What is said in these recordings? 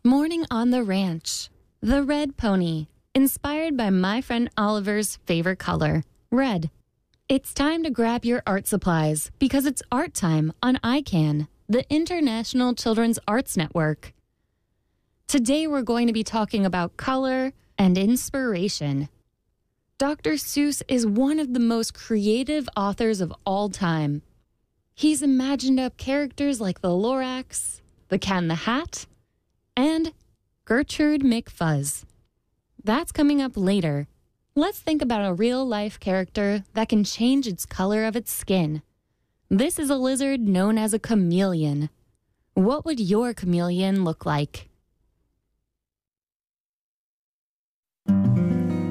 Morning on the Ranch. The Red Pony. Inspired by my friend Oliver's favorite color, red. It's time to grab your art supplies because it's art time on ICANN, the International Children's Arts Network. Today we're going to be talking about color and inspiration. Dr. Seuss is one of the most creative authors of all time. He's imagined up characters like the Lorax, the Cat in the Hat, and Gertrude McFuzz. That's coming up later. Let's think about a real-life character that can change its color of its skin. This is a lizard known as a chameleon. What would your chameleon look like?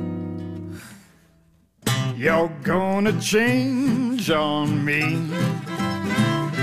You're gonna change on me.